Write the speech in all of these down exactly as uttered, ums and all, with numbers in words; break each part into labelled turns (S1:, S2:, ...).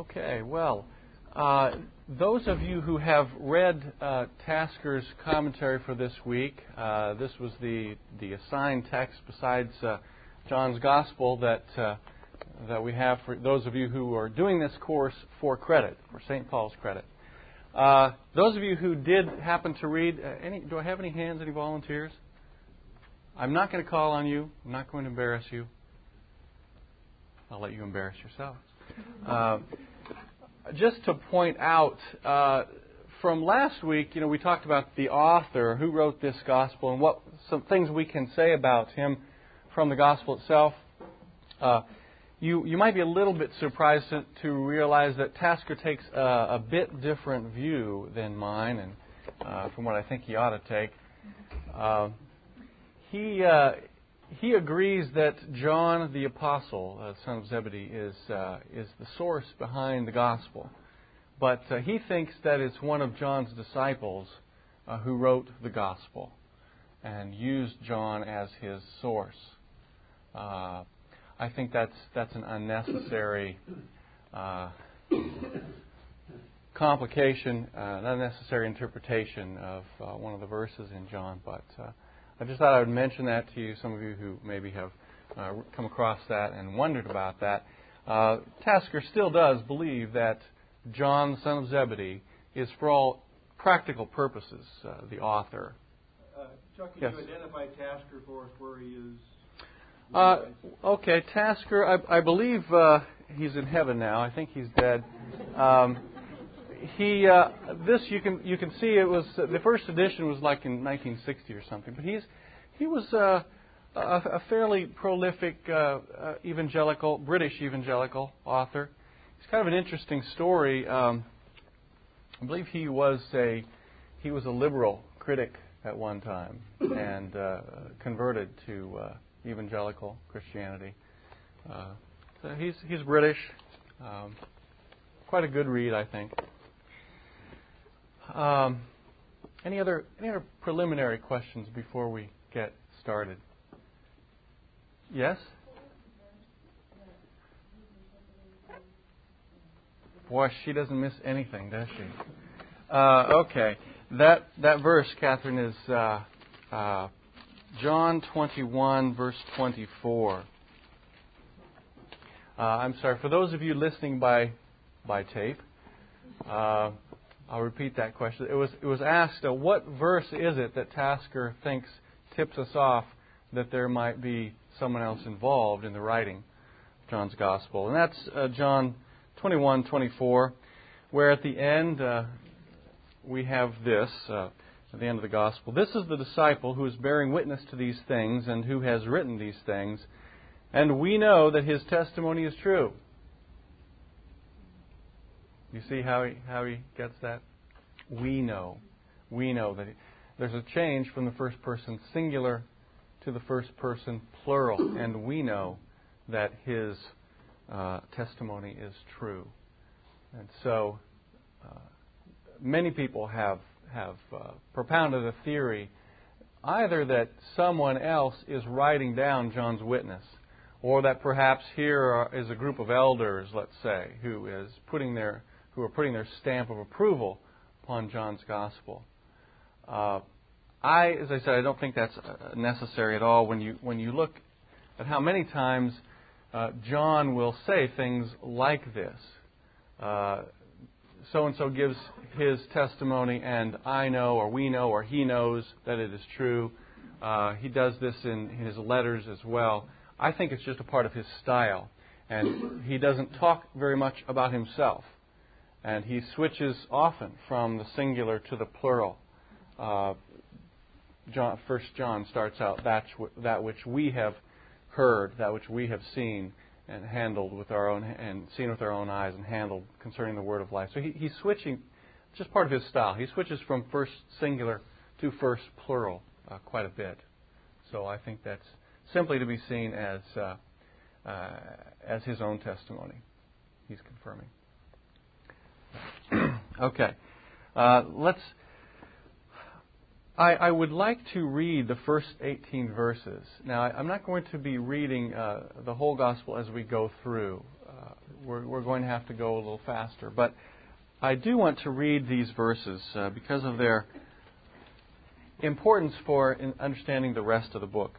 S1: Okay, well, uh, those of you who have read uh, Tasker's commentary for this week, uh, this was the the assigned text besides uh, John's Gospel that uh, that we have for those of you who are doing this course for credit, for Saint Paul's credit. Uh, those of you who did happen to read, uh, any, do I have any hands, any volunteers? I'm not going to call on you. I'm not going to embarrass you. I'll let you embarrass yourselves. Uh, just to point out, uh, from last week, you know, we talked about the author who wrote this gospel and what some things we can say about him from the gospel itself. Uh, you you might be a little bit surprised to, to realize that Tasker takes a, a bit different view than mine, and uh, from what I think he ought to take. Uh, he uh, He agrees that John the Apostle, uh, son of Zebedee, is uh, is the source behind the gospel. But uh, he thinks that it's one of John's disciples uh, who wrote the gospel and used John as his source. Uh, I think that's that's an unnecessary uh, complication, uh, an unnecessary interpretation of uh, one of the verses in John, but uh, I just thought I would mention that to you, some of you who maybe have uh, come across that and wondered about that. Uh, Tasker still does believe that John, the son of Zebedee, is for all practical purposes uh, the author.
S2: Uh, Chuck, can
S1: yes.
S2: you identify Tasker for us where he is?
S1: Uh, okay, Tasker, I, I believe uh, he's in heaven now. I think he's dead. Um, He uh, this you can you can see it was uh, the first edition was like in nineteen sixty or something. But he's he was uh, a, a fairly prolific uh, uh, evangelical British evangelical author. It's kind of an interesting story. Um, I believe he was a he was a liberal critic at one time and uh, converted to uh, evangelical Christianity. Uh, so he's he's British. Um, quite a good read, I think. Um, any other any other preliminary questions before we get started? Yes? Boy, she doesn't miss anything, does she? Uh, okay. That that verse, Catherine, is uh, uh, John twenty-one, verse twenty-four. Uh, I'm sorry, for those of you listening by by tape, uh, I'll repeat that question. It was it was asked, uh, what verse is it that Tasker thinks tips us off that there might be someone else involved in the writing of John's Gospel? And that's uh, John twenty-one twenty-four, where at the end uh, we have this, uh, at the end of the Gospel. This is the disciple who is bearing witness to these things and who has written these things, and we know that his testimony is true. You see how he how he gets that? We know. We know that he, there's a change from the first person singular to the first person plural. And we know that his uh, testimony is true. And so uh, many people have, have uh, propounded a theory either that someone else is writing down John's witness, or that perhaps here are, is a group of elders, let's say, who is putting their who are putting their stamp of approval upon John's Gospel. Uh, I, as I said, I don't think that's necessary at all. When you when you look at how many times uh, John will say things like this, uh, so and so gives his testimony, and I know, or we know, or he knows that it is true. Uh, he does this in his letters as well. I think it's just a part of his style, and he doesn't talk very much about himself. And he switches often from the singular to the plural. Uh, John, First John starts out that that which we have heard, that which we have seen and handled with our own and seen with our own eyes and handled concerning the word of life. So he, he's switching, just part of his style. He switches from first singular to first plural uh, quite a bit. So I think that's simply to be seen as uh, uh, as his own testimony. He's confirming. Okay, uh, let's. I, I would like to read the first eighteen verses. Now, I, I'm not going to be reading uh, the whole gospel as we go through. Uh, we're, we're going to have to go a little faster. But I do want to read these verses uh, because of their importance for in understanding the rest of the book.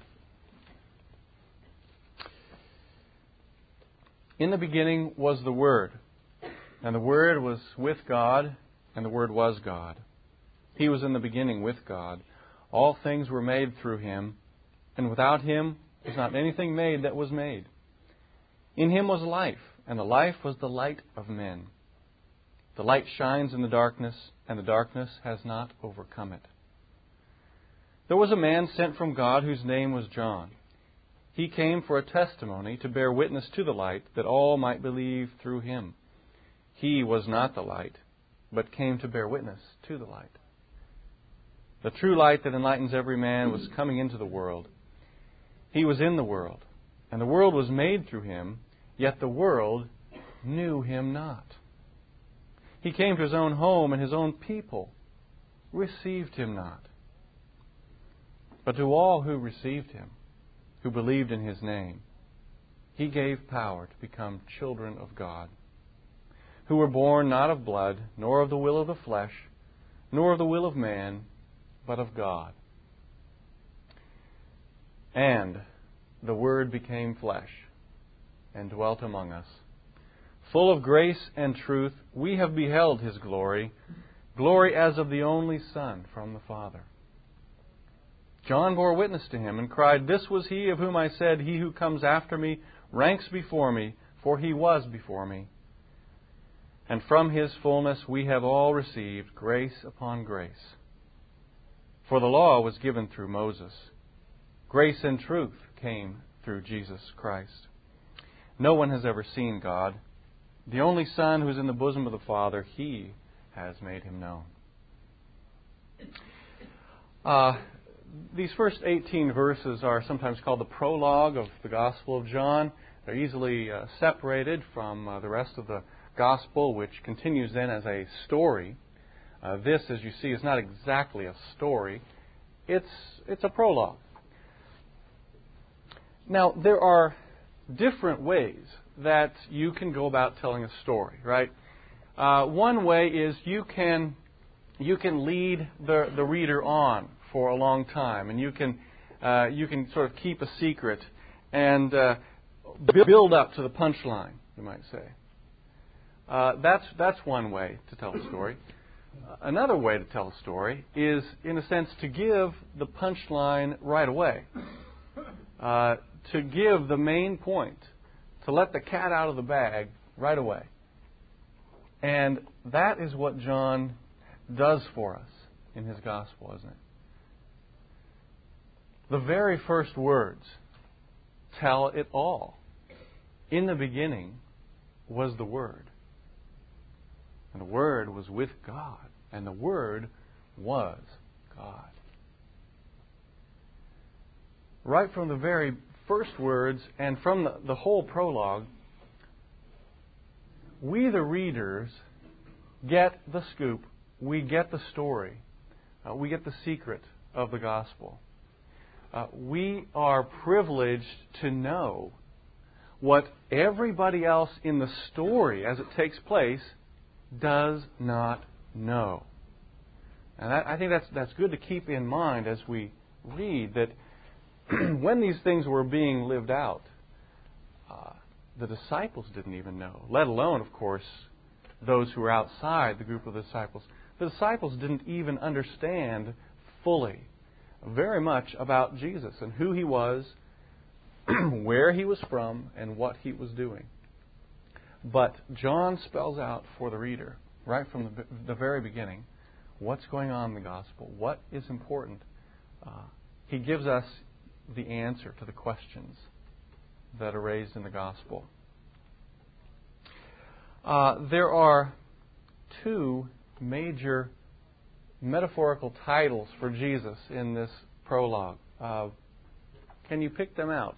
S1: In the beginning was the Word, and the Word was with God, and the Word was God. He was in the beginning with God. All things were made through Him, and without Him was not anything made that was made. In Him was life, and the life was the light of men. The light shines in the darkness, and the darkness has not overcome it. There was a man sent from God whose name was John. He came for a testimony to bear witness to the light, that all might believe through him. He was not the light, but came to bear witness to the light. The true light that enlightens every man was coming into the world. He was in the world, and the world was made through him, yet the world knew him not. He came to his own home, and his own people received him not. But to all who received him, who believed in his name, he gave power to become children of God, who were born not of blood, nor of the will of the flesh, nor of the will of man, but of God. And the Word became flesh and dwelt among us. Full of grace and truth, we have beheld His glory, glory as of the only Son from the Father. John bore witness to Him and cried, "This was He of whom I said, He who comes after me ranks before me, for He was before me." And from His fullness we have all received grace upon grace. For the law was given through Moses. Grace and truth came through Jesus Christ. No one has ever seen God. The only Son who is in the bosom of the Father, He has made Him known. Uh, these first eighteen verses are sometimes called the prologue of the Gospel of John. They're easily uh, separated from uh, the rest of the Gospel, which continues then as a story. Uh, this, as you see, is not exactly a story. It's, it's a prologue. Now, there are different ways that you can go about telling a story, right? Uh, one way is you can you can lead the, the reader on for a long time, and you can uh, you can sort of keep a secret and uh, build up to the punchline, you might say. Uh, that's that's one way to tell a story. Another way to tell a story is, in a sense, to give the punchline right away, uh, to give the main point, to let the cat out of the bag right away. And that is what John does for us in his Gospel, isn't it? The very first words tell it all. In the beginning was the Word. And the Word was with God. And the Word was God. Right from the very first words and from the, the whole prologue, we the readers get the scoop. We get the story. Uh, we get the secret of the Gospel. Uh, we are privileged to know what everybody else in the story as it takes place does not know. And that, I think that's that's good to keep in mind as we read that when these things were being lived out, uh, the disciples didn't even know, let alone, of course, those who were outside the group of the disciples. The disciples didn't even understand fully very much about Jesus and who He was, where He was from, and what He was doing. But John spells out for the reader, right from the, the very beginning, what's going on in the Gospel, what is important. Uh, he gives us the answer to the questions that are raised in the Gospel. Uh, there are two major metaphorical titles for Jesus in this prologue. Uh, can you pick them out?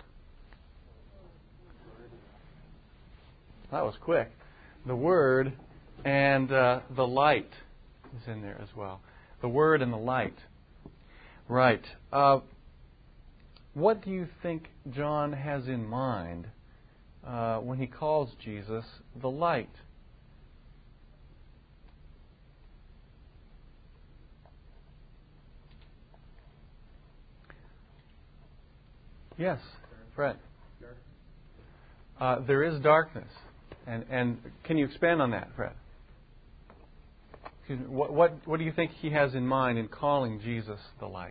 S1: That was quick. The Word and uh, the light is in there as well. The Word and the light. Right. Uh, what do you think John has in mind uh, when he calls Jesus the light. Yes, Fred. Uh, there is darkness. And, and can you expand on that, Fred? What, what, what do you think he has in mind in calling Jesus the light?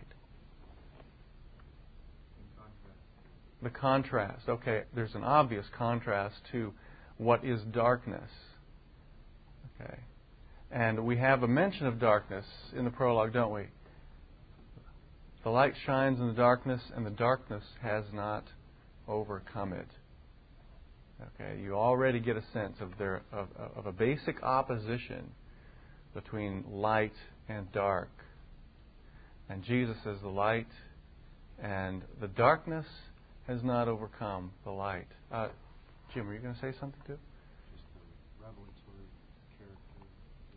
S1: The contrast. Okay, there's an obvious contrast to what is darkness. Okay. And we have a mention of darkness in the prologue, don't we? The light shines in the darkness, and the darkness has not overcome it. Okay, you already get a sense of there of, of a basic opposition between light and dark. And Jesus is the light, and the darkness has not overcome the light. Uh, Jim, are you going to say something too?
S3: Just the revelatory character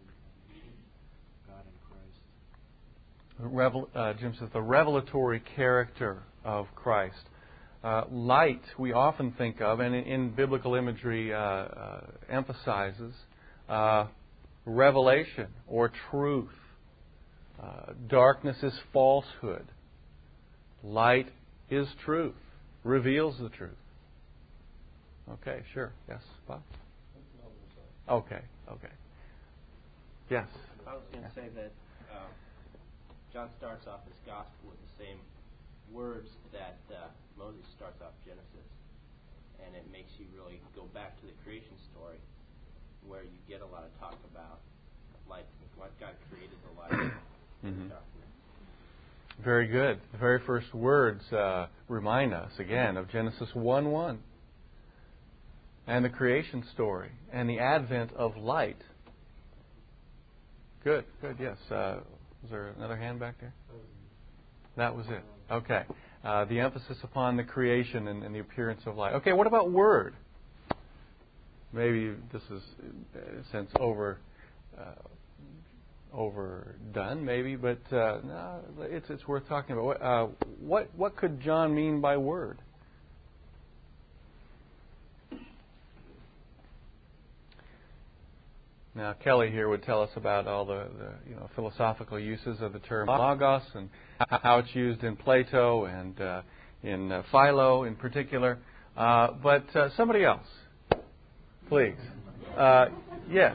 S3: of God in Christ.
S1: Revel, uh, Jim says the revelatory character of Christ. Uh, light, we often think of, and in, in biblical imagery uh, uh, emphasizes uh, revelation or truth. Uh, darkness is falsehood. Light is truth, reveals the truth. Okay, sure. Yes, Bob? Okay, okay. Yes?
S4: I was going to say that uh, John starts off his gospel with the same words that uh, Moses starts off Genesis. And it makes you really go back to the creation story where you get a lot of talk about light, what God created the light and
S1: Mm-hmm.
S4: the darkness.
S1: Very good. The very first words uh, remind us, again, of Genesis one one. And the creation story. And the advent of light. Good, good, yes. Uh, was there another hand back there? That was it. Okay. Uh, the emphasis upon the creation and, and the appearance of light. Okay, what about word? Maybe this is, in a sense, over... Uh, overdone, maybe, but uh, no, it's it's worth talking about. Uh, what what could John mean by word? Now, Kelly here would tell us about all the, the you know philosophical uses of the term logos and how it's used in Plato and uh, in uh, Philo in particular. Uh, but uh, somebody else, please. Uh, yes.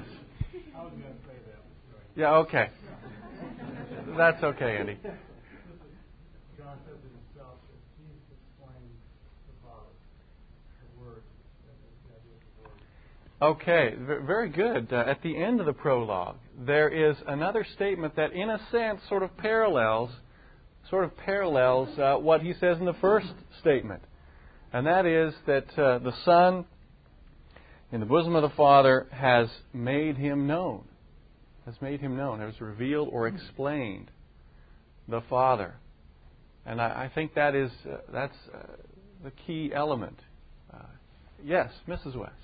S1: Yeah, okay. That's okay, Andy.
S2: John says it himself that Jesus explained the Father, the Word, the idea of the Word.
S1: Okay, v- very good. Uh, at the end of the prologue, there is another statement that, in a sense, sort of parallels, sort of parallels uh, what he says in the first statement, and that is that uh, the Son, in the bosom of the Father, has made him known. Has made him known, has revealed or explained the Father, and I, I think that is uh, that's uh, the key element. Uh, yes, Missus West.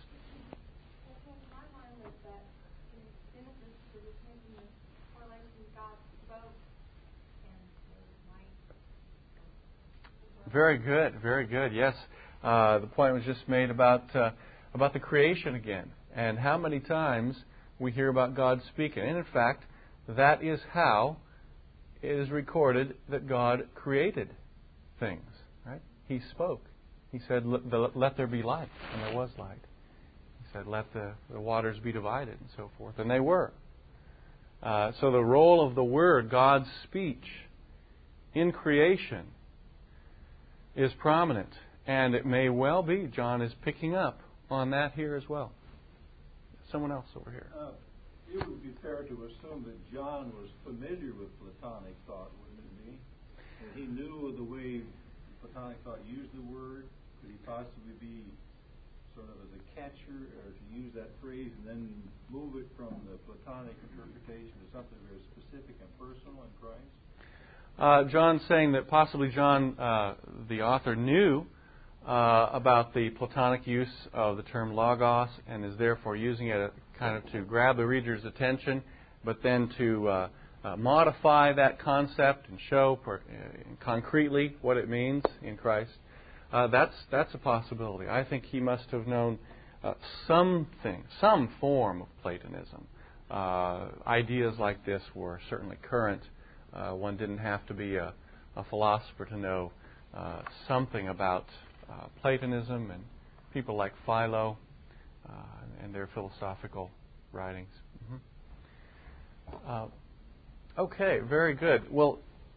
S1: Very good, very good. Yes, uh, the point was just made about uh, about the creation again, and how many times we hear about God speaking. And in fact, that is how it is recorded that God created things. Right? He spoke. He said, "Let there be light," and there was light. He said, "Let the, the waters be divided," and so forth, and they were. Uh, so the role of the Word, God's speech, in creation is prominent, and it may well be John is picking up on that here as well. Someone else over here.
S2: Uh, it would be fair to assume that John was familiar with Platonic thought, wouldn't it be? And he knew the way Platonic thought used the word. Could he possibly be sort of as a catcher, or to use that phrase and then move it from the Platonic interpretation to something very specific and personal in Christ?
S1: Uh, John's saying that possibly John, uh, the author, knew uh, about the Platonic use of the term logos and is therefore using it kind of to grab the reader's attention, but then to uh, uh, modify that concept and show per, uh, concretely what it means in Christ. Uh, that's that's a possibility. I think he must have known uh, something, some form of Platonism. Uh, ideas like this were certainly current. Uh, one didn't have to be a, a philosopher to know uh, something about uh, Platonism and people like Philo uh, and their philosophical writings. Mm-hmm. Uh, okay, very good. Well,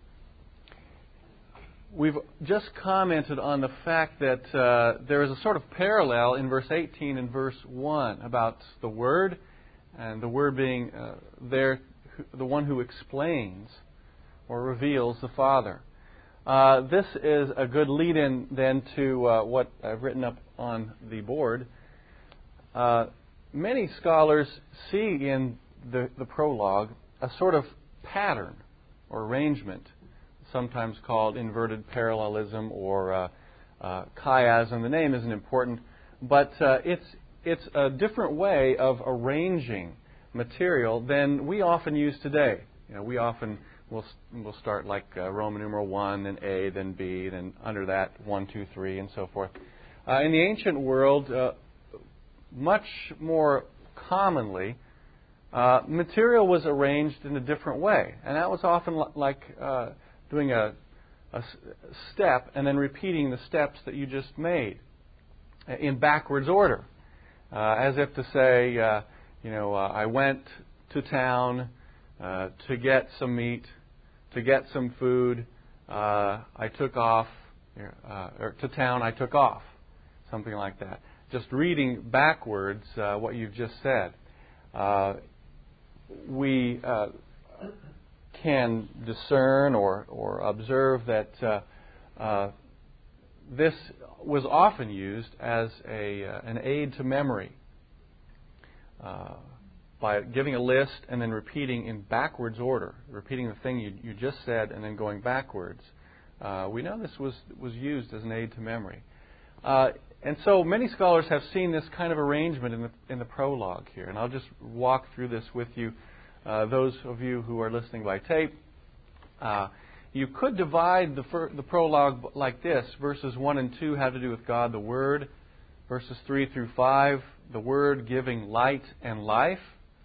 S1: we've just commented on the fact that uh, there is a sort of parallel in verse eighteen and verse one about the Word, and the Word being uh, there, the one who explains or reveals the Father. Uh, this is a good lead-in then to uh, what I've written up on the board. Uh, many scholars see in the, the prologue a sort of pattern or arrangement, sometimes called inverted parallelism or uh, uh, chiasm. The name isn't important, but uh, it's it's a different way of arranging material than we often use today. You know, we often will will start like uh, Roman numeral one, then A, then B, then under that one, two, three, and so forth. Uh, in the ancient world, uh, much more commonly, uh, material was arranged in a different way, and that was often li- like uh, doing a, a step and then repeating the steps that you just made in backwards order, uh, as if to say, uh, you know, uh, I went to town uh, to get some meat, to get some food. Uh, I took off, uh, or to town I took off, something like that. Just reading backwards uh, what you've just said. Uh, we uh, can discern or, or observe that uh, uh, this was often used as a uh, an aid to memory uh, by giving a list and then repeating in backwards order, repeating the thing you, you just said and then going backwards. Uh, we know this was was used as an aid to memory. Uh, and so many scholars have seen this kind of arrangement in the in the prologue here, and I'll just walk through this with you. Uh, those of you who are listening by tape, uh, you could divide the fir- the prologue like this. Verses one and two have to do with God the Word. Verses three through five, the Word giving light and life.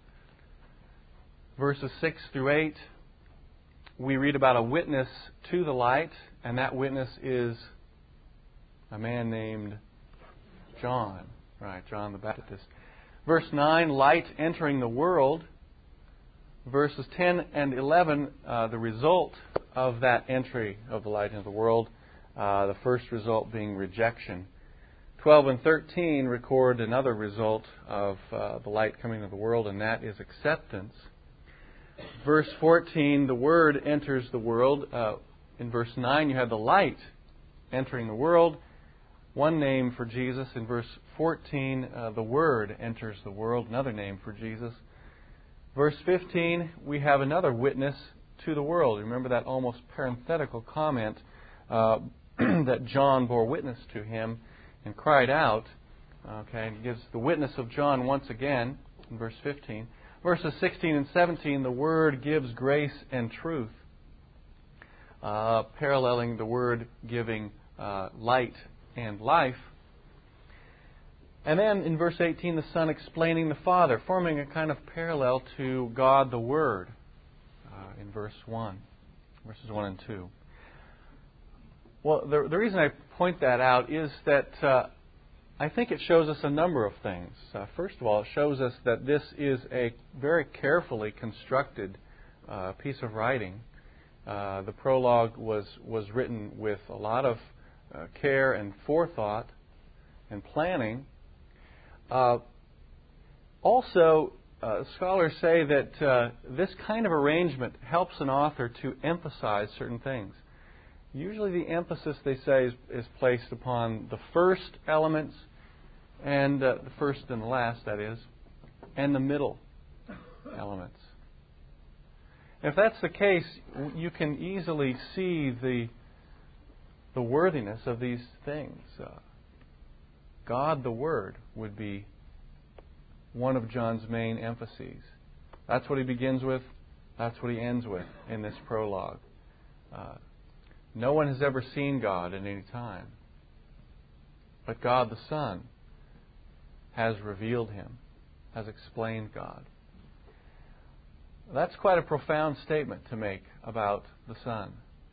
S1: Verses six through eight, we read about a witness to the light, and that witness is a man named John. Right, John the Baptist. Verse nine, light entering the world. Verses ten and eleven, uh, the result of that entry of the light into the world, uh, the first result being rejection. twelve and thirteen record another result of uh, the light coming into the world, and that is acceptance. Verse fourteen, the Word enters the world. Uh, in verse nine, you have the light entering the world. One name for Jesus. In verse fourteen, uh, the Word enters the world. Another name for Jesus. Verse fifteen, we have another witness to the world. Remember that almost parenthetical comment uh, that John bore witness to him and cried out. Okay, and he gives the witness of John once again in verse fifteen. Verses sixteen and seventeen, the Word gives grace and truth, uh, paralleling the Word giving uh, light and life. And then in verse eighteen, the Son explaining the Father, forming a kind of parallel to God the Word uh, in verse one, verses one and two. Well, the, the reason I point that out is that uh, I think it shows us a number of things. Uh, first of all, it shows us that this is a very carefully constructed uh, piece of writing. Uh, the prologue was, was written with a lot of uh, care and forethought and planning. Uh, also, uh, scholars say that uh, this kind of arrangement helps an author to emphasize certain things. Usually the emphasis, they say, is, is placed upon the first elements, and uh, the first and the last, that is, and the middle elements. If that's the case, you can easily see the, the worthiness of these things. Uh, God the Word would be one of John's main emphases. That's what he begins with. That's what he ends with in this prologue. Uh, no one has ever seen God at any time. but God the Son has revealed Him, has explained God. That's quite a profound statement to make about the Son,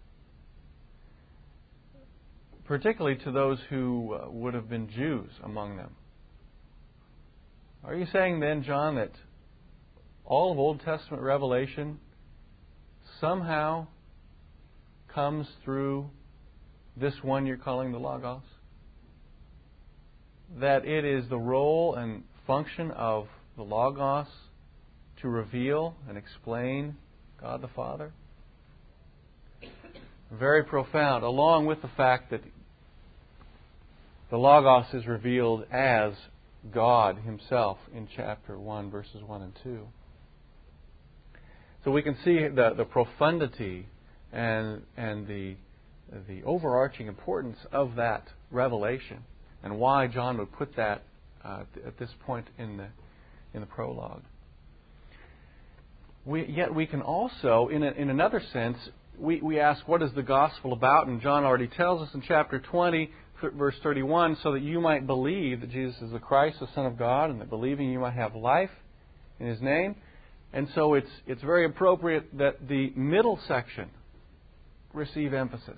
S1: particularly to those who uh, would have been Jews among them. Are you saying then, John, that all of Old Testament revelation somehow comes through this one you're calling the Logos? That it is the role and function of the Logos to reveal and explain God the Father? Very profound, along with the fact that the Logos is revealed as God Himself in chapter one, verses one and two. So we can see the, the profundity and, and the, the overarching importance of that revelation and why John would put that uh, at this point in the, in the prologue. We, yet we can also, in, a, in another sense, we, we ask, what is the gospel about? And John already tells us in chapter twenty, verse thirty-one, so that you might believe that Jesus is the Christ, the Son of God, and that believing you might have life in His name. And so it's it's very appropriate that the middle section receive emphasis.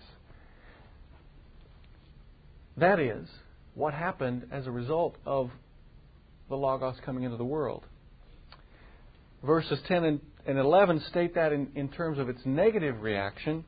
S1: That is, what happened as a result of the Logos coming into the world. Verses ten and eleven state that in, in terms of its negative reaction.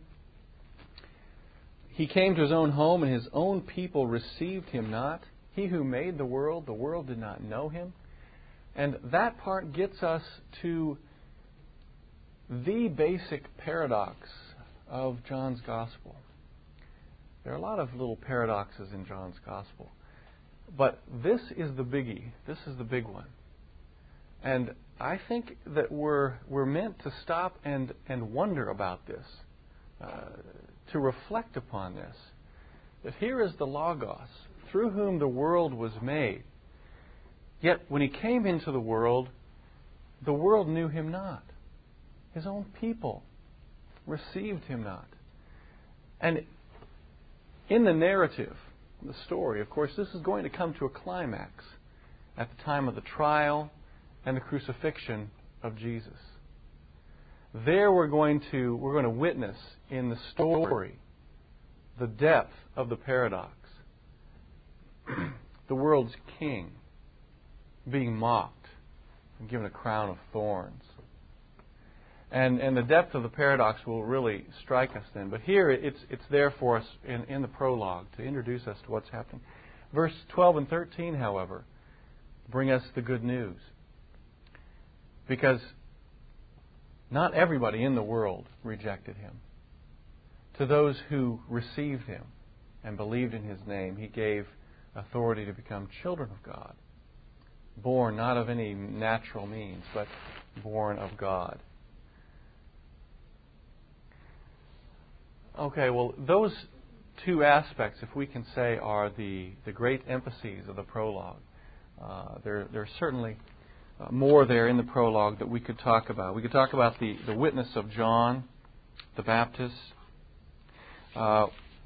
S1: He came to His own home, and His own people received Him not. He who made the world, the world did not know Him. And that part gets us to the basic paradox of John's Gospel. There are a lot of little paradoxes in John's Gospel. But this is the biggie. This is the big one. And I think that we're we're meant to stop and, and wonder about this, uh, to reflect upon this. That here is the Logos, through whom the world was made. Yet when He came into the world, the world knew Him not. His own people received Him not. And in the narrative, the story, of course, this is going to come to a climax at the time of the trial and the crucifixion of Jesus. There we're going to we're going to witness in the story the depth of the paradox. The world's king being mocked and given a crown of thorns. And and the depth of the paradox will really strike us then. But here it's it's there for us in, in the prologue to introduce us to what's happening. Verse twelve and thirteen, however, bring us the good news. Because not everybody in the world rejected Him. To those who received Him and believed in His name, He gave authority to become children of God, born not of any natural means, but born of God. Okay, well, those two aspects, if we can say, are the, the great emphases of the prologue. Uh, there, there's certainly uh, more there in the prologue that we could talk about. We could talk about the, the witness of John the Baptist. Uh,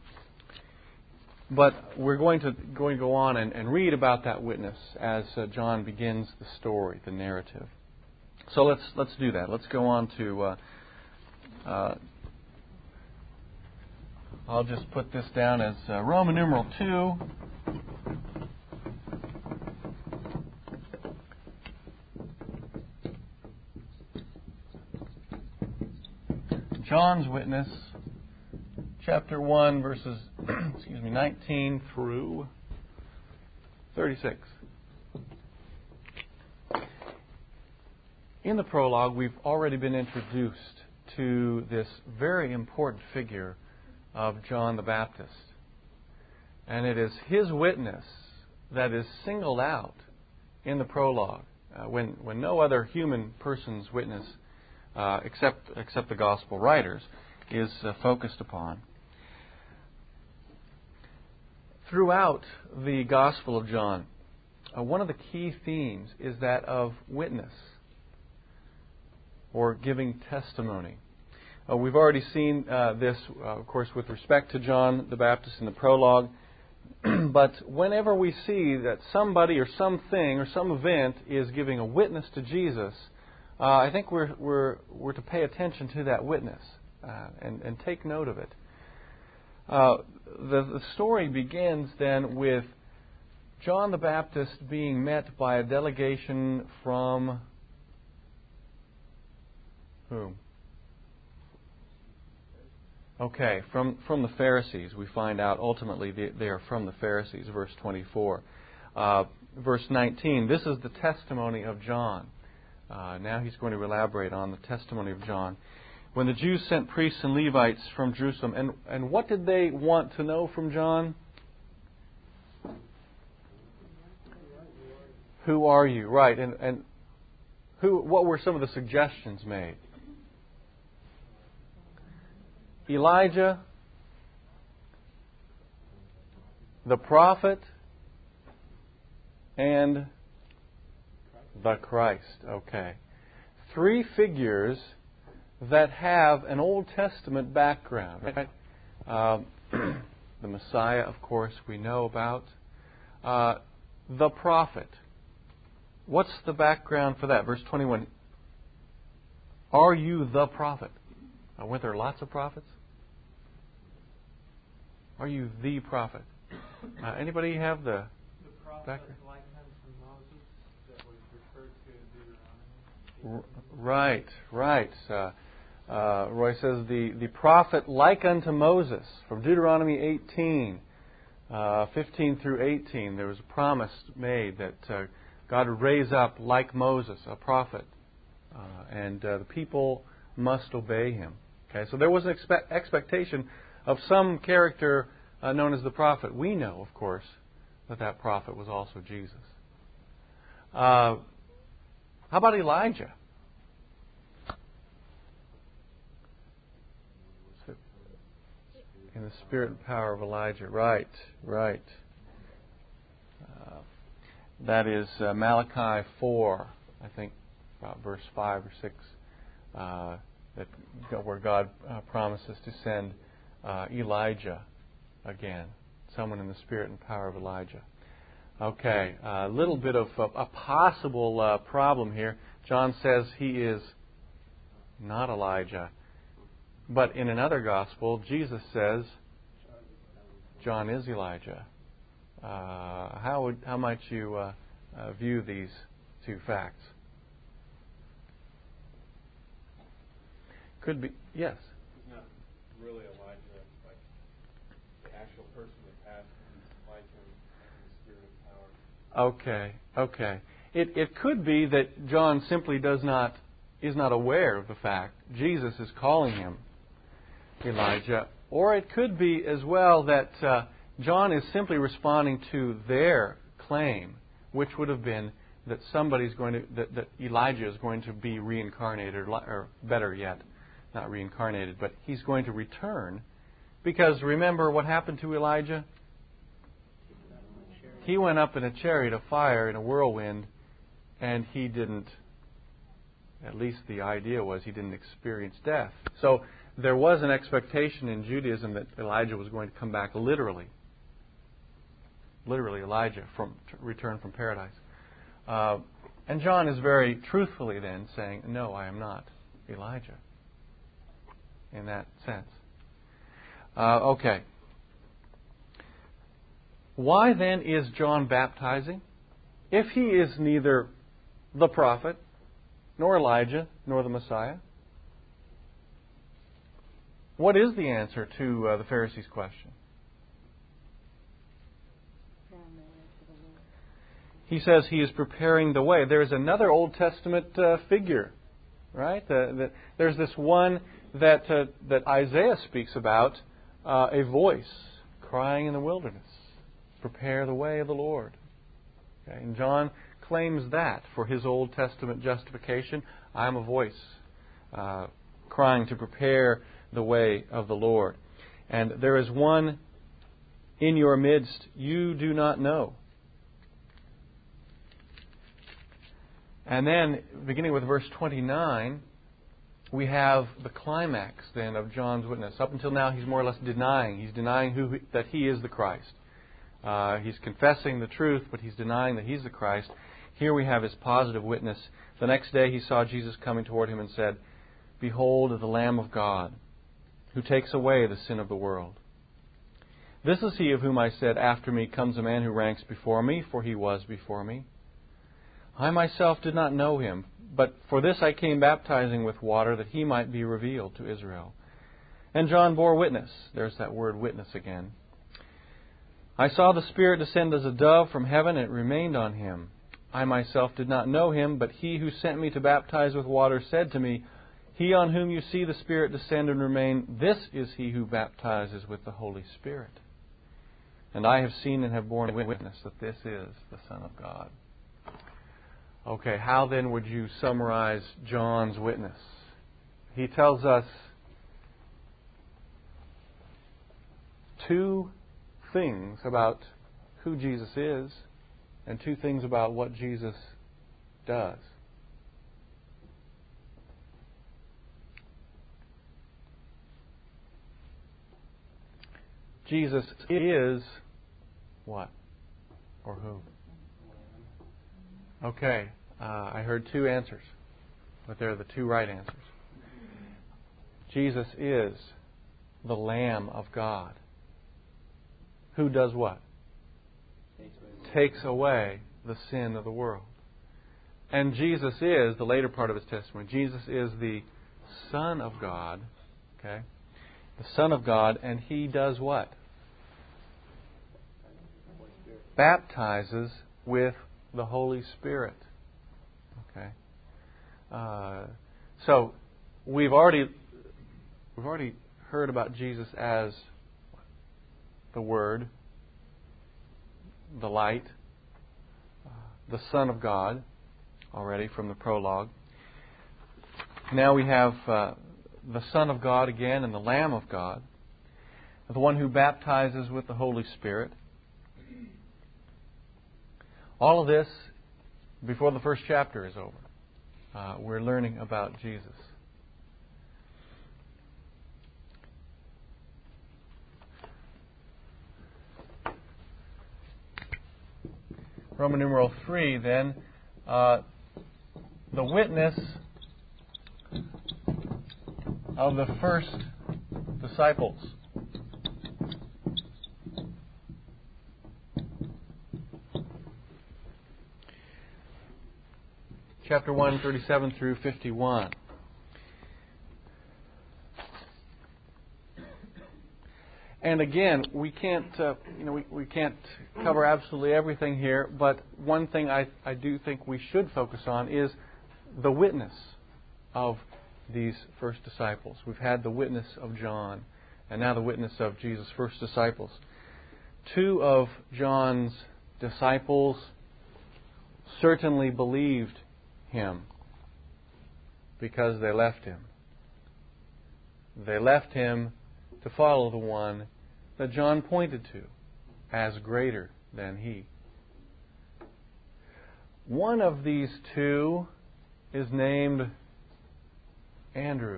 S1: but we're going to going to go on and, and read about that witness as uh, John begins the story, the narrative. So let's let's do that. Let's go on to. Uh, uh, I'll just put this down as uh, Roman numeral two. John's witness, chapter one, verses excuse me, nineteen through thirty-six. In the prologue, we've already been introduced to this very important figure of John the Baptist. And it is his witness that is singled out in the prologue, uh, when, when no other human person's witness, uh, except, except the gospel writers, is uh, focused upon. Throughout the Gospel of John, uh, one of the key themes is that of witness, or giving testimony. Uh, we've already seen uh, this, uh, of course, with respect to John the Baptist in the prologue. but whenever we see that somebody or something or some event is giving a witness to Jesus, uh, I think we're we're we're to pay attention to that witness uh, and and take note of it. Uh, the, the story begins then with John the Baptist being met by a delegation from whom? Okay, from, from the Pharisees. We find out ultimately they, they are from the Pharisees, verse twenty-four. Uh, verse nineteen, this is the testimony of John. Uh, now he's going to elaborate on the testimony of John. When the Jews sent priests and Levites from Jerusalem, and, and what did they want to know from John? Who are you? Right, and, and who? What were some of the suggestions made? Elijah, the prophet, and the Christ. Okay. Three figures that have an Old Testament background. Right? Um, the Messiah, of course, we know about. Uh, the prophet. What's the background for that? Verse twenty-one. Are you the prophet? Uh, weren't there lots of prophets? Are you the prophet? Uh, anybody have the,
S3: the prophet
S1: background?
S3: Like unto Moses that was referred to in Deuteronomy.
S1: R- right, right. Uh, uh, Roy says the, the prophet like unto Moses from Deuteronomy eighteen, uh, fifteen through eighteen. There was a promise made that uh, God would raise up like Moses, a prophet, uh, and uh, the people must obey him. Okay, so there was an expe- expectation of some character uh, known as the prophet. We know, of course, that that prophet was also Jesus. Uh, how about Elijah? In the spirit and power of Elijah. Right, right. Uh, that is uh, Malachi four, I think, about verse five or six. Uh, that where God uh, promises to send uh, Elijah again, someone in the spirit and power of Elijah. Okay, a uh, little bit of a, a possible uh, problem here. John says he is not Elijah, but in another gospel, Jesus says John is Elijah. Uh, how would how might you uh, uh, view these two facts? Could be, yes.
S5: He's not really Elijah, like the actual person that passed, he's like him in the spirit of power.
S1: Okay, okay. It it could be that John simply does not is not aware of the fact Jesus is calling him Elijah, or it could be as well that uh, John is simply responding to their claim, which would have been that somebody's going to that, that Elijah is going to be reincarnated, or better yet, not reincarnated, but he's going to return. Because remember what happened to Elijah? He went up in a chariot of fire in a whirlwind, and he didn't, at least the idea was he didn't experience death. So there was an expectation in Judaism that Elijah was going to come back literally. Literally Elijah from return from paradise. Uh, and John is very truthfully then saying, no, I am not Elijah. In that sense. Uh, okay. Why then is John baptizing? If he is neither the prophet, nor Elijah, nor the Messiah, what is the answer to uh, the Pharisees' question? He says he is preparing the way. There is another Old Testament uh, figure, right? Uh, that there's this one that uh, that Isaiah speaks about, uh, a voice crying in the wilderness, prepare the way of the Lord. Okay? And John claims that for his Old Testament justification. I am a voice uh, crying to prepare the way of the Lord. And there is one in your midst you do not know. And then, beginning with verse twenty-nine, we have the climax then of John's witness. Up until now, he's more or less denying. He's denying who that he is the Christ. Uh, he's confessing the truth, but he's denying that he's the Christ. Here we have his positive witness. The next day he saw Jesus coming toward him and said, "Behold the Lamb of God, who takes away the sin of the world. This is he of whom I said, after me comes a man who ranks before me, for he was before me. I myself did not know him, but for this I came baptizing with water, that he might be revealed to Israel." And John bore witness. There's that word witness again. "I saw the Spirit descend as a dove from heaven, and it remained on him. I myself did not know him, but he who sent me to baptize with water said to me, 'He on whom you see the Spirit descend and remain, this is he who baptizes with the Holy Spirit.' And I have seen and have borne witness that this is the Son of God." Okay, how then would you summarize John's witness? He tells us two things about who Jesus is and two things about what Jesus does. Jesus is what? Or who? Okay, uh, I heard two answers, but they're the two right answers. Jesus is the Lamb of God. Who does what? Takes away the sin of the world. And Jesus is, the later part of his testimony, Jesus is the Son of God, okay? The Son of God, and he does what? Baptizes with the Holy Spirit. Okay. Uh, so we've already we've already heard about Jesus as the Word, the light, uh, the Son of God, already from the prologue. Now we have uh, the Son of God again and the Lamb of God, the one who baptizes with the Holy Spirit. All of this before the first chapter is over. Uh, we're learning about Jesus. Roman numeral three, then, uh, the witness of the first disciples. Chapter one, thirty-seven through fifty-one. And again, we can't, uh, you know, we, we can't cover absolutely everything here. But one thing I, I do think we should focus on is the witness of these first disciples. We've had the witness of John, and now the witness of Jesus' first disciples. Two of John's disciples certainly believed him because they left him. They left him to follow the one that John pointed to as greater than he. One of these two is named Andrew.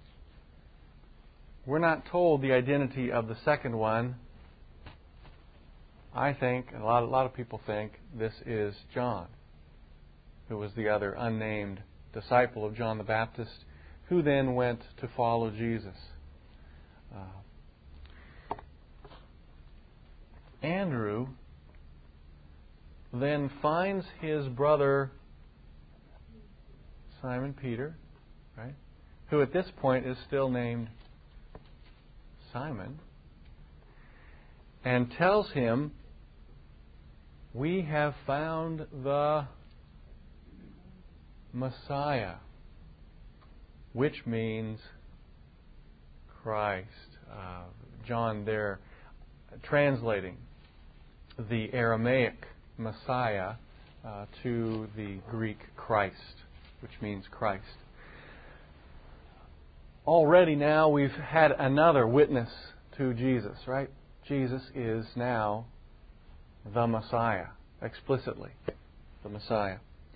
S1: We're not told the identity of the second one. I think, and a lot, a lot of people think, this is John, who was the other unnamed disciple of John the Baptist, who then went to follow Jesus. Uh, Andrew then finds his brother Simon Peter, right, who at this point is still named Simon, and tells him, "We have found the Messiah," which means Christ. Uh, John there translating the Aramaic Messiah uh, to the Greek Christ, which means Christ. Already now we've had another witness to Jesus, right? Jesus is now the Messiah, explicitly the Messiah.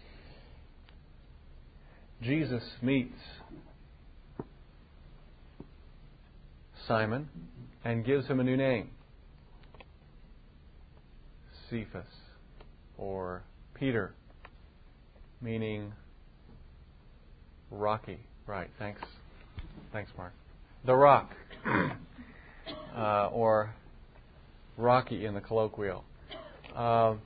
S1: Jesus meets Simon and gives him a new name. Cephas, or Peter, meaning rocky. Right, thanks. Thanks, Mark. The rock, uh, or Rocky in the colloquial. Uh,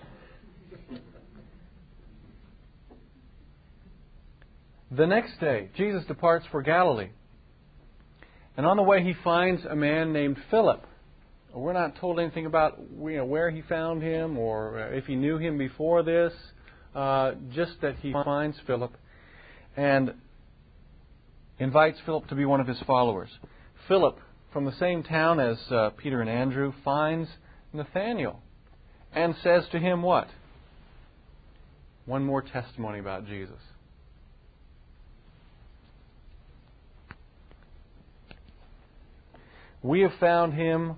S1: the next day, Jesus departs for Galilee. And on the way, he finds a man named Philip. We're not told anything about you know, where he found him or if he knew him before this. Uh, just that he finds Philip and invites Philip to be one of his followers. Philip, from the same town as uh, Peter and Andrew, finds Nathanael and says to him what? One more testimony about Jesus. We have found him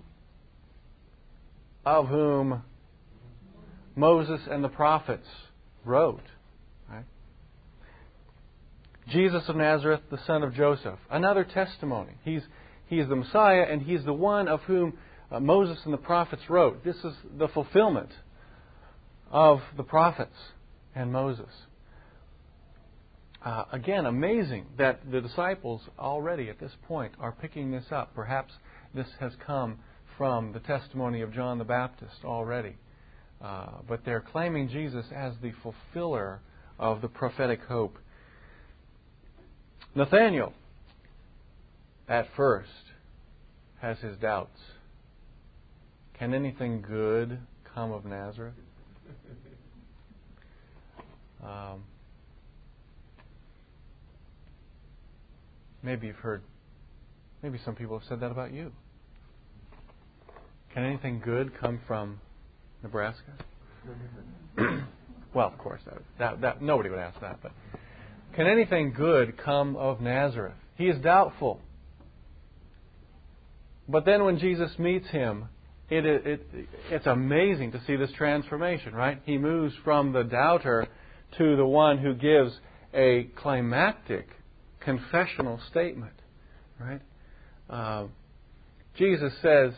S1: of whom Moses and the prophets wrote. Right? Jesus of Nazareth, the son of Joseph. Another testimony. He's He is the Messiah, and He's the one of whom uh, Moses and the prophets wrote. This is the fulfillment of the prophets and Moses. Uh, again, amazing that the disciples already at this point are picking this up. Perhaps this has come from the testimony of John the Baptist already. Uh, but they're claiming Jesus as the fulfiller of the prophetic hope. Nathanael, at first, has his doubts. Can anything good come of Nazareth? Um, maybe you've heard, maybe some people have said that about you. Can anything good come from Nebraska? Well, of course, that, that, that nobody would ask that. But can anything good come of Nazareth? He is doubtful. But then when Jesus meets him, it, it, it, it's amazing to see this transformation, right? He moves from the doubter to the one who gives a climactic confessional statement, right? Uh, Jesus says,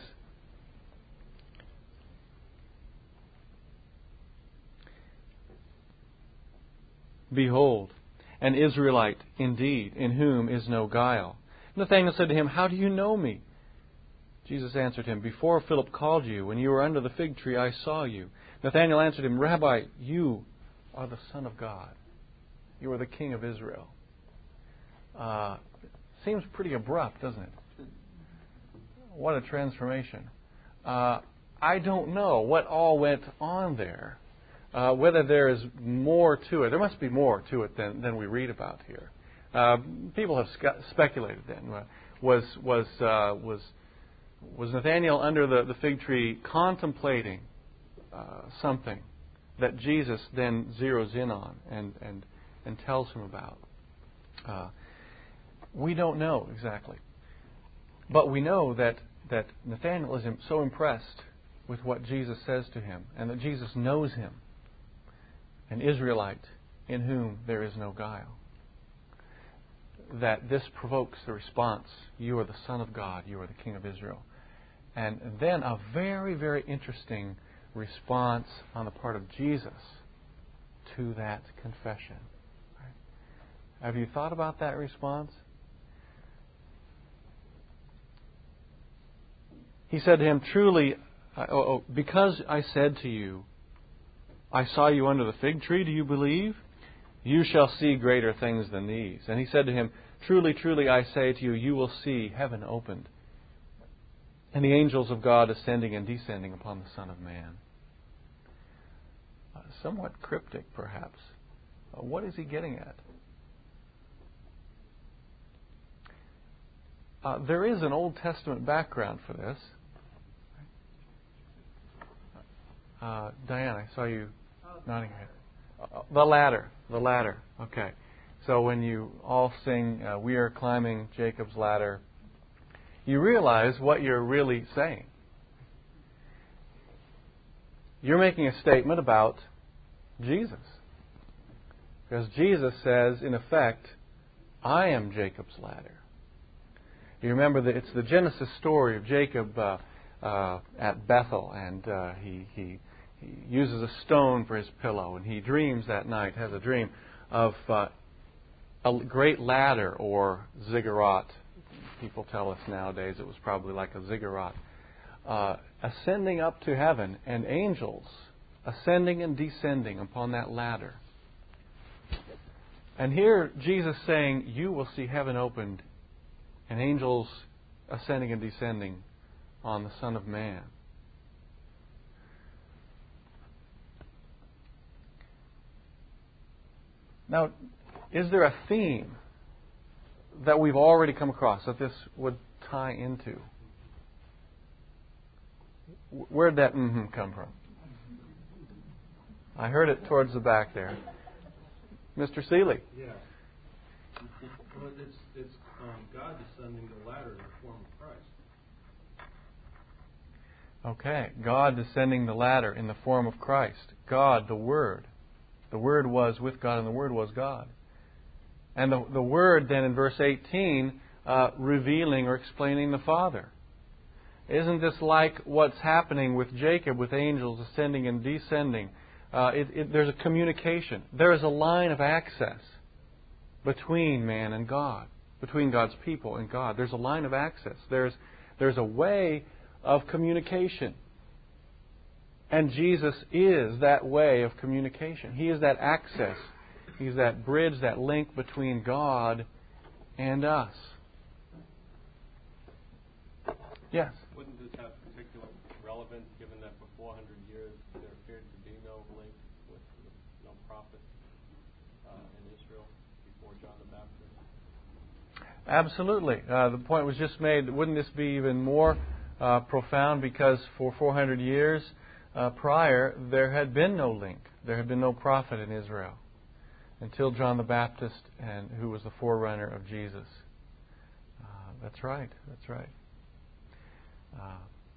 S1: "Behold, an Israelite indeed, in whom is no guile." Nathanael said to him, "How do you know me?" Jesus answered him, "Before Philip called you, when you were under the fig tree, I saw you." Nathanael answered him, "Rabbi, you are the Son of God. You are the King of Israel." Uh, seems pretty abrupt, doesn't it? What a transformation. Uh, I don't know what all went on there. Uh, whether there is more to it. There must be more to it than, than we read about here. Uh, people have sc- speculated then. Uh, was was uh, was was Nathanael under the, the fig tree contemplating uh, something that Jesus then zeroes in on and, and, and tells him about? Uh, we don't know exactly. But we know that, that Nathanael is so impressed with what Jesus says to him and that Jesus knows him. An Israelite in whom there is no guile. That this provokes the response, "You are the Son of God, you are the King of Israel." And then a very, very interesting response on the part of Jesus to that confession. Right? Have you thought about that response? He said to him, "Truly, oh, oh, because I said to you, I saw you under the fig tree, do you believe? You shall see greater things than these." And he said to him, "Truly, truly, I say to you, you will see heaven opened, and the angels of God ascending and descending upon the Son of Man." Uh, somewhat cryptic, perhaps. Uh, what is he getting at? Uh, there is an Old Testament background for this. Uh, Diane, I saw you nodding your head. Uh, the ladder. The ladder. Okay. So when you all sing, uh, "We are climbing Jacob's ladder," you realize what you're really saying. You're making a statement about Jesus. Because Jesus says, in effect, "I am Jacob's ladder." You remember that it's the Genesis story of Jacob uh, uh, at Bethel, and uh, he he he uses a stone for his pillow, and he dreams that night, has a dream of uh, a great ladder or ziggurat. People tell us nowadays it was probably like a ziggurat. Uh, ascending up to heaven, and angels ascending and descending upon that ladder. And here Jesus saying, you will see heaven opened and angels ascending and descending on the Son of Man. Now, is there a theme that we've already come across that this would tie into? Where'd that mm-hmm come from? I heard it towards the back there. Mister Seeley.
S6: Yeah. Well, it's it's um, God descending the ladder in the form of Christ.
S1: Okay. God descending the ladder in the form of Christ. God, the Word. The Word was with God, and the Word was God. And the, the Word then in verse eighteen, uh, revealing or explaining the Father. Isn't this like what's happening with Jacob, with angels ascending and descending? Uh, it, it, there's a communication. There is a line of access between man and God, between God's people and God. There's a line of access. There's, there's a way of communication. And Jesus is that way of communication. He is that access. He's that bridge, that link between God and us. Yes?
S5: Wouldn't this have particular relevance given that for four hundred years there appeared to be no link with no prophet uh, in Israel before John the Baptist?
S1: Absolutely. Uh, the point was just made, wouldn't this be even more uh, profound because for four hundred years uh, prior there had been no link. There had been no prophet in Israel until John the Baptist, and who was the forerunner of Jesus. Uh, that's right. That's right. Uh,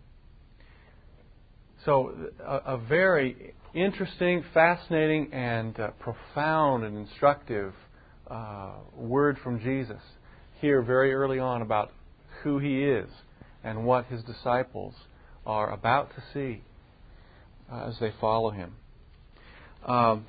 S1: so, a, a very interesting, fascinating, and uh, profound and instructive uh, word from Jesus here very early on about who He is and what His disciples are about to see uh, as they follow Him. Um,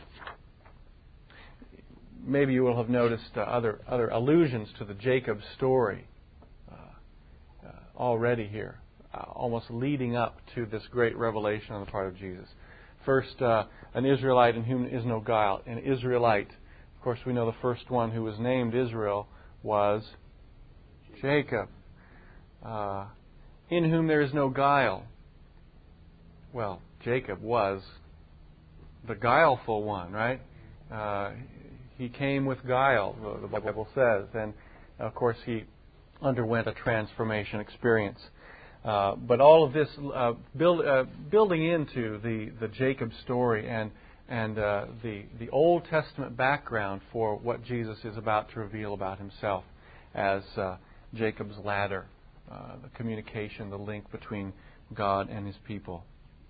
S1: maybe you will have noticed uh, other other allusions to the Jacob story uh, uh, already here. Uh, almost leading up to this great revelation on the part of Jesus. First, uh, an Israelite in whom is no guile. An Israelite. Of course, we know the first one who was named Israel was Jacob. Uh, in whom there is no guile. Well, Jacob was the guileful one, right? Uh, he came with guile, the Bible says. And, of course, he underwent a transformation experience. Uh, but all of this uh, build, uh, building into the, the Jacob story and and uh, the the Old Testament background for what Jesus is about to reveal about Himself as uh, Jacob's ladder, uh, the communication, the link between God and His people.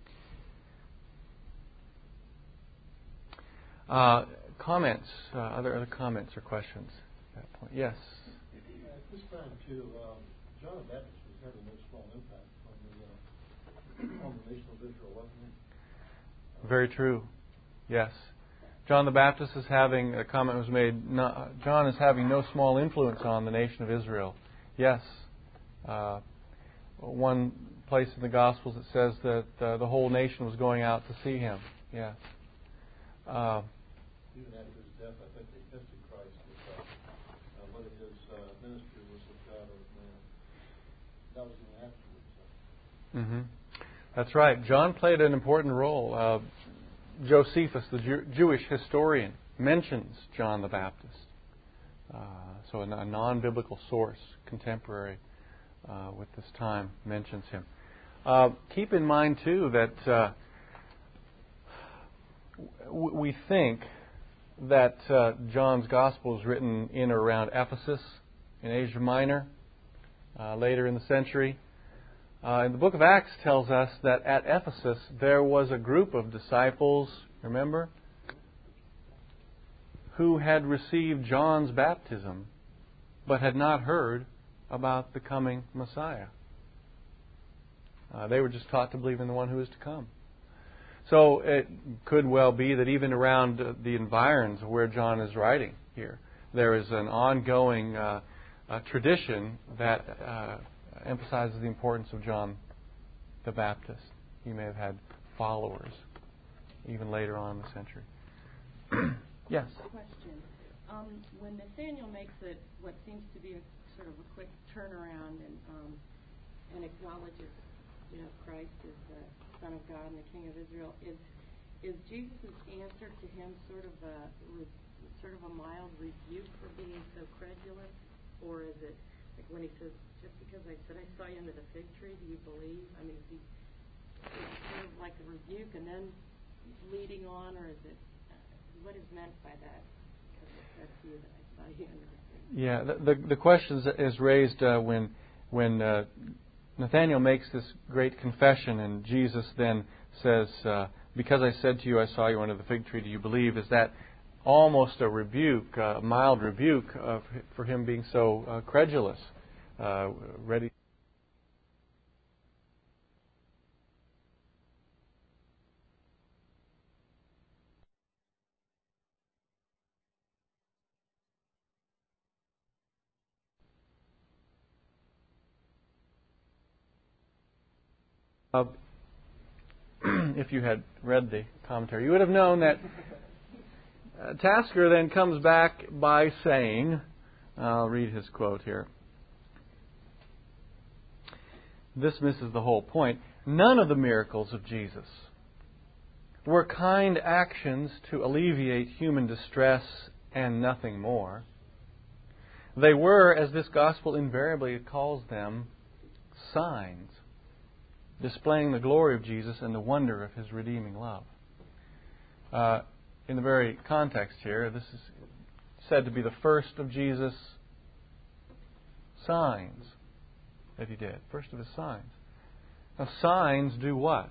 S1: Uh, comments? Uh, other other comments or questions at that point? Yes.
S2: At this time, too, um, John the Baptist was having no small impact on the uh, on the nation of Israel, wasn't he?
S1: Very true. Yes. John the Baptist is having, a comment was made, no, John is having no small influence on the nation of Israel. Yes. Uh, one place in the Gospels it says that uh, the whole nation was going out to see him. Yes. Uh,
S2: Even after his death, I think they tested Christ with uh, uh, whether his uh, ministry was of God or of man. That was even afterwards. So.
S1: mm-hmm. That's right. John played an important role. Uh, Josephus, the Jew- Jewish historian, mentions John the Baptist. Uh, so a, a non-biblical source, contemporary uh, with this time, mentions him. Uh, keep in mind, too, that uh, w- we think that uh, John's Gospel was written in or around Ephesus in Asia Minor, uh, later in the century. Uh, and the book of Acts tells us that at Ephesus there was a group of disciples, remember, who had received John's baptism but had not heard about the coming Messiah. Uh, they were just taught to believe in the one who is to come. So it could well be that even around uh, the environs where John is writing here, there is an ongoing uh, uh, tradition that uh, emphasizes the importance of John the Baptist. He may have had followers even later on in the century. Yes?
S7: Question. Um, when Nathaniel makes it what seems to be a sort of a quick turnaround and um, and acknowledges, you know, Christ as the Son of God and the King of Israel, is is Jesus' answer to him sort of a sort of a mild rebuke for being so credulous, or is it like when he says, "Just because I said I saw you under the fig tree, do you believe?" I mean, is he is it sort of like a rebuke and then leading on, or is it uh, what is meant by that? Because I said to you that I saw you under the fig tree.
S1: Yeah, the the, the question is raised uh, when when uh, Nathanael makes this great confession, and Jesus then says, uh, "Because I said to you, I saw you under the fig tree, do you believe?" Is that almost a rebuke, a mild rebuke of, for him being so uh, credulous, uh, ready? Uh, if you had read the commentary, you would have known that uh, Tasker then comes back by saying, I'll read his quote here. This misses the whole point. None of the miracles of Jesus were kind actions to alleviate human distress and nothing more. They were, as this gospel invariably calls them, signs, displaying the glory of Jesus and the wonder of His redeeming love. Uh, in the very context here, this is said to be the first of Jesus' signs that He did. First of His signs. Now, signs do what?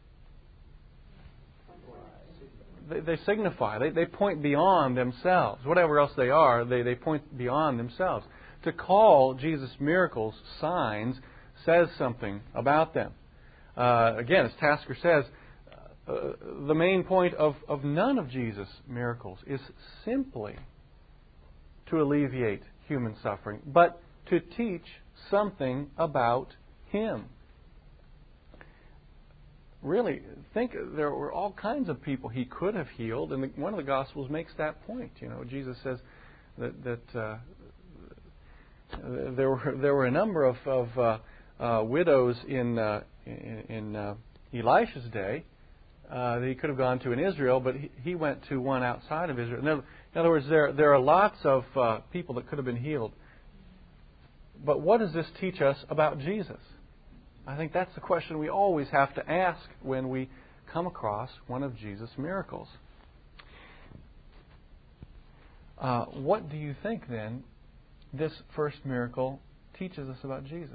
S1: They, they signify. They, they point beyond themselves. Whatever else they are, they, they point beyond themselves. To call Jesus' miracles signs says something about them. Uh, again, as Tasker says, uh, the main point of, of none of Jesus' miracles is simply to alleviate human suffering, but to teach something about Him. Really, think there were all kinds of people He could have healed, and the, one of the Gospels makes that point. You know, Jesus says that that uh, there were there were a number of, of uh, uh, widows in uh, in, in uh, Elisha's day uh, that he could have gone to in Israel, but he, he went to one outside of Israel. In other, in other words, there there are lots of uh, people that could have been healed. But what does this teach us about Jesus? I think that's the question we always have to ask when we come across one of Jesus' miracles. Uh, what do you think, then, this first miracle teaches us about Jesus?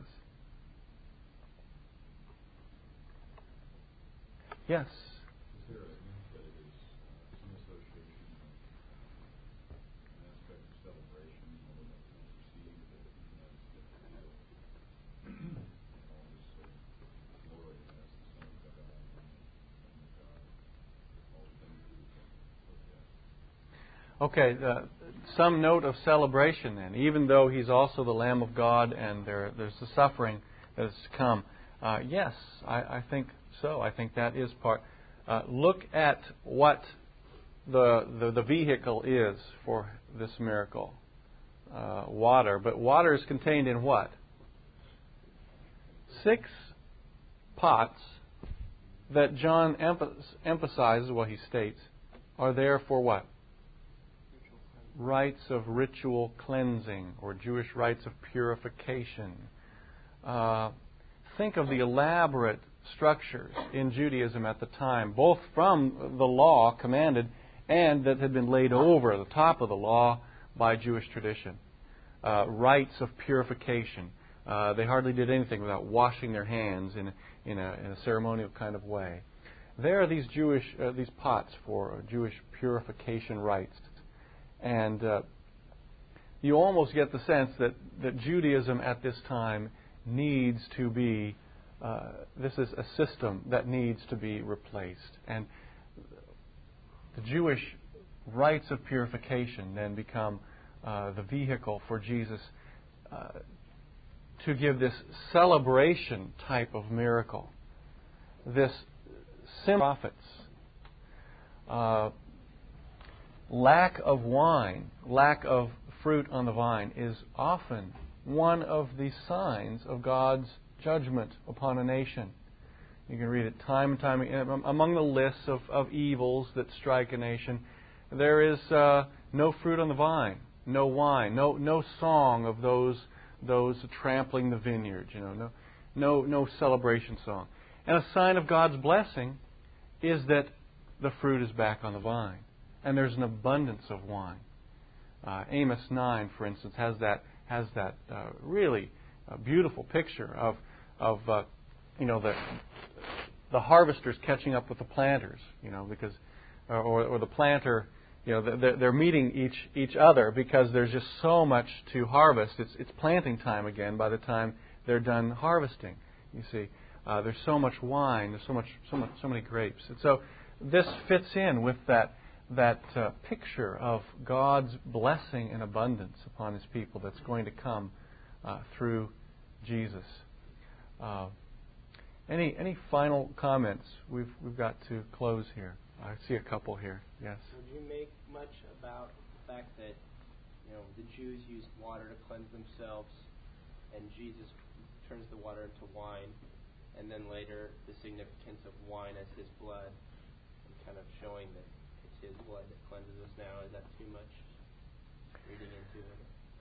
S1: Yes?
S2: Is there a hint that it is uh, some association of an aspect of celebration when it was received that he has been healed and all this uh, glory as the Son of God and the Son of God, all things that we can look at?
S1: Okay, uh, some note of celebration then, even though He's also the Lamb of God and there, there's the suffering that is to come. Uh, yes, I, I think so. I think that is part. Uh, look at what the, the the vehicle is for this miracle. Uh, water. But water is contained in what? Six pots that John emphasizes, well, he states, are there for what? Rites of ritual cleansing or Jewish rites of purification. Uh, think of the elaborate structures in Judaism at the time, both from the law commanded and that had been laid over the top of the law by Jewish tradition. Uh, rites of purification. Uh, they hardly did anything without washing their hands in a, in a, in a ceremonial kind of way. There are these Jewish uh, these pots for Jewish purification rites, and uh, you almost get the sense that, that Judaism at this time needs to be uh, this is a system that needs to be replaced. And the Jewish rites of purification then become uh, the vehicle for Jesus uh, to give this celebration type of miracle. This symbol of prophets. Uh, lack of wine, lack of fruit on the vine is often one of the signs of God's judgment upon a nation. You can read it time and time again. Among the lists of, of evils that strike a nation, there is uh, no fruit on the vine, no wine, no no song of those those trampling the vineyard. You know, no no no celebration song. And a sign of God's blessing is that the fruit is back on the vine, and there's an abundance of wine. Uh, Amos nine, for instance, has that has that uh, really uh, beautiful picture of of uh, you know the the harvesters catching up with the planters, you know, because or, or the planter, you know, they're, they're meeting each each other because there's just so much to harvest. It's it's planting time again by the time they're done harvesting. You see, uh, there's so much wine, there's so much so much so many grapes, and so this fits in with that that uh, picture of God's blessing and abundance upon His people that's going to come uh, through Jesus. Uh, any any final comments? We've we've got to close here. I see a couple here. Yes.
S4: Would you make much about the fact that, you know, the Jews used water to cleanse themselves, and Jesus turns the water into wine, and then later the significance of wine as His blood, and kind of showing that it's His blood that cleanses us now? Is that too much reading into it?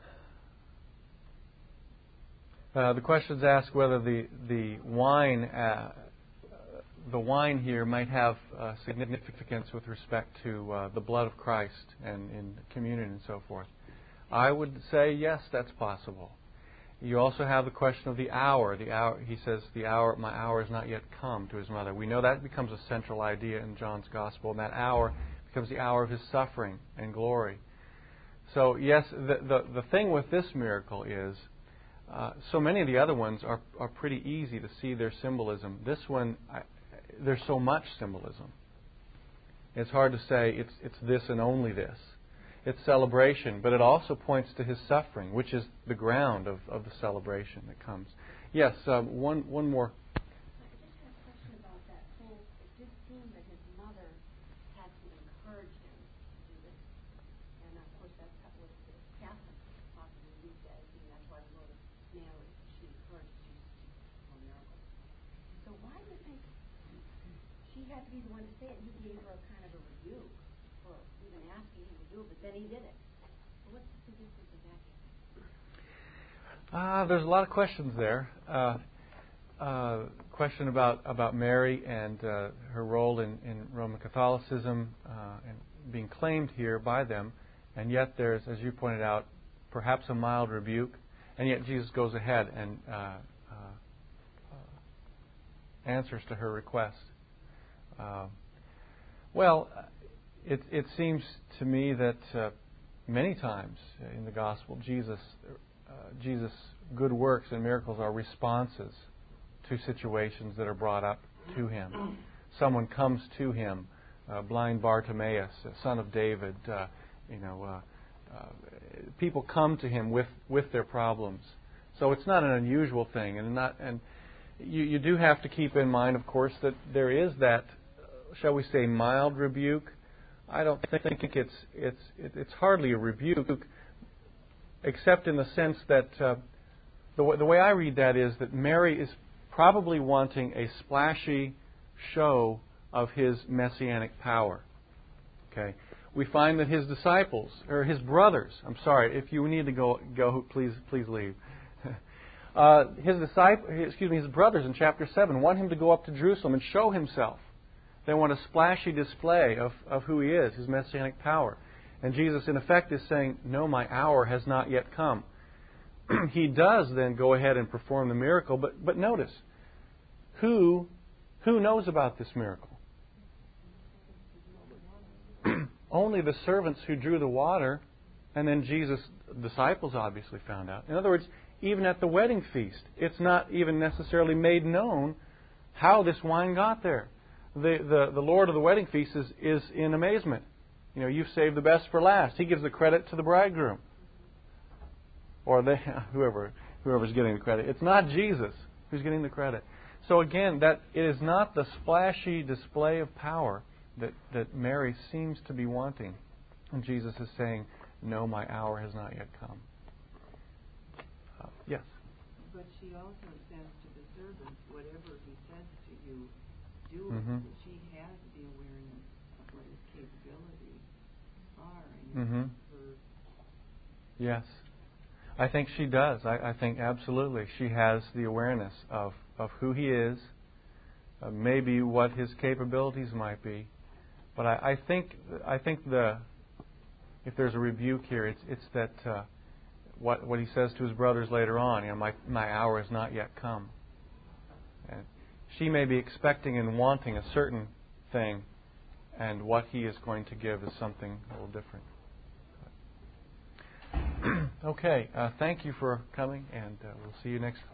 S1: Uh, the questions ask whether the the wine uh, the wine here might have uh, significance with respect to uh, the blood of Christ and in communion and so forth. I would say yes, that's possible. You also have the question of the hour. The hour, he says, the hour, my hour has not yet come, to his mother. We know that becomes a central idea in John's Gospel, and that hour becomes the hour of His suffering and glory. So yes, the the, the thing with this miracle is, uh, so many of the other ones are are pretty easy to see their symbolism. This one, I, there's so much symbolism. It's hard to say it's it's this and only this. It's celebration, but it also points to His suffering, which is the ground of, of the celebration that comes. Yes, um, one one more.
S8: I just had a question about that whole. It did seem that his mother had to encourage him to do this, and of course that's what the Catholics possibly these days, and that's why we go to Mary. She encouraged Jesus to perform miracles. So why do you think she had to be the one to say it? And he gave her a kind of a rebuke for even asking him to do it, but then he did it. So what's the significance of that?
S1: Ah, uh, there's a lot of questions there. Uh, uh, question about, about Mary and uh, her role in, in Roman Catholicism uh, and being claimed here by them, and yet there's, as you pointed out, perhaps a mild rebuke, and yet Jesus goes ahead and uh, uh, uh, answers to her request. Uh, well, it, it seems to me that uh, many times in the Gospel, Jesus, uh, Jesus' good works and miracles are responses to situations that are brought up to Him. Someone comes to Him, uh, blind Bartimaeus, son of David. Uh, you know, uh, uh, people come to Him with, with their problems. So it's not an unusual thing, and not and you, you do have to keep in mind, of course, that there is that, shall we say, mild rebuke. I don't think it's it's it's hardly a rebuke, except in the sense that uh, the w- the way I read that is that Mary is probably wanting a splashy show of His messianic power. Okay, we find that His disciples or His brothers. I'm sorry, if you need to go go, please please leave. uh, his disciples, excuse me, His brothers in chapter seven want Him to go up to Jerusalem and show Himself. They want a splashy display of, of who He is, His messianic power. And Jesus, in effect, is saying, no, my hour has not yet come. He does then go ahead and perform the miracle, but but notice, who who knows about this miracle? Only the servants who drew the water, and then Jesus' disciples obviously found out. In other words, even at the wedding feast, it's not even necessarily made known how this wine got there. The, the, the Lord of the wedding feast is, is in amazement. You know, you've saved the best for last. He gives the credit to the bridegroom. Or they, whoever, whoever's getting the credit. It's not Jesus who's getting the credit. So again, that it is not the splashy display of power that, that Mary seems to be wanting. And Jesus is saying, no, my hour has not yet come. Uh, yes?
S9: But she also says to the servants, whatever he says to you, do it.
S1: Mm-hmm.
S9: She has the awareness of what his capabilities are. And
S1: Mm-hmm.
S9: her
S1: Yes. I think she does. I, I think absolutely she has the awareness of, of who he is, uh, maybe what his capabilities might be. But I, I think I think the if there's a rebuke here, it's it's that uh, what what he says to his brothers later on. You know, my my hour has not yet come. And she may be expecting and wanting a certain thing, and what he is going to give is something a little different. Okay, uh, thank you for coming, and uh, we'll see you next